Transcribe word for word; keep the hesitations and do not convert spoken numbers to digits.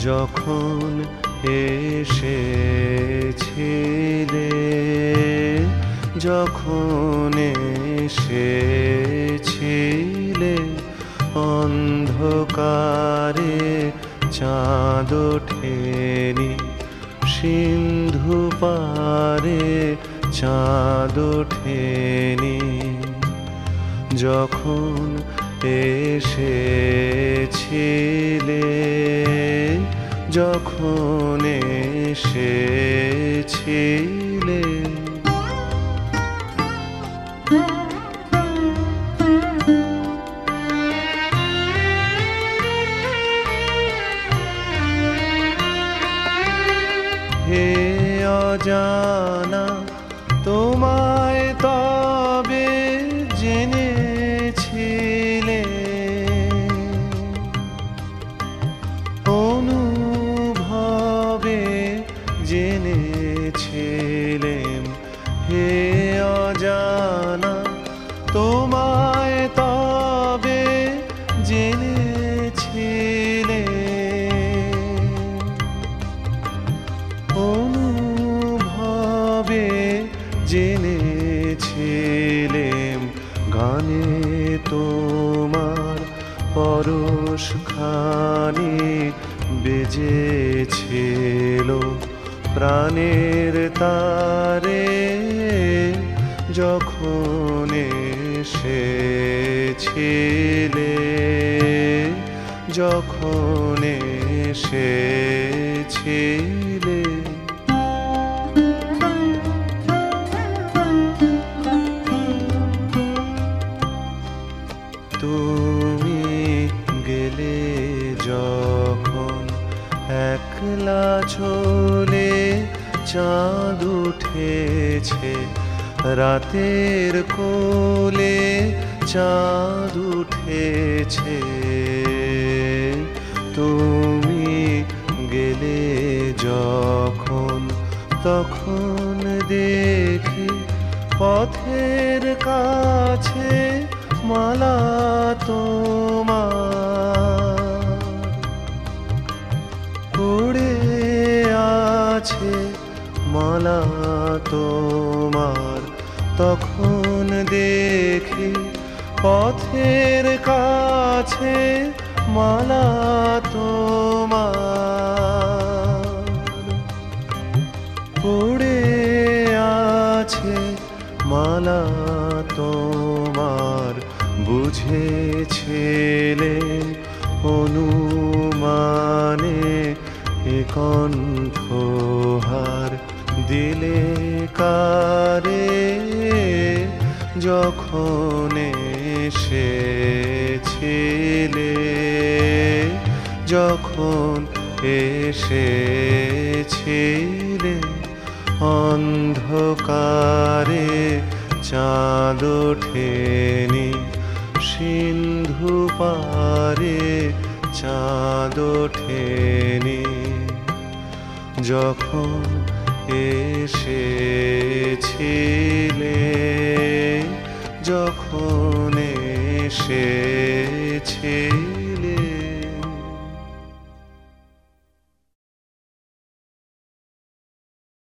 যখন এসেছিলে, যখন এসেছিলে, অন্ধকারে চাঁদ ওঠেনি, সিন্ধু পারে চাঁদ ওঠেনি। যখন এসেছিলে, যখন এসেছিলে, হে অজানা তোমায় তবে জেনেছিলে, অনুভবে জেনেছিলেম। হে অজানা তোমায় তবে জেনেছিলে, অনুভবে জেনেছিলেম। গানে তোমার পরশ খানি বেজেছিল প্রাণের তারে, যখন এসেছিলে, যখন এসেছিলে। তুমি গেলে যখন একলা চলে, চাঁদ উঠেছে রাতের কোলে, চাঁদ উঠেছে। তুমি গেলে যখন, তখন দেখি পথের কাছে মালা তোমার পড়ে আছে, মালা তোমার। তখন দেখি পথের কাছে মালা তোমার পড়ে আছে, মালা তোমার। বুঝেছিলে অনুমানে এ কণ্ঠহার দিলে কারে, যখন এসেছিলে, যখন এসেছিলে। অন্ধকারে চাঁদ ওঠেনি, সিন্ধু পারে চাঁদ ওঠেনি। যখন এসেছিলে, যখন এসেছিলে।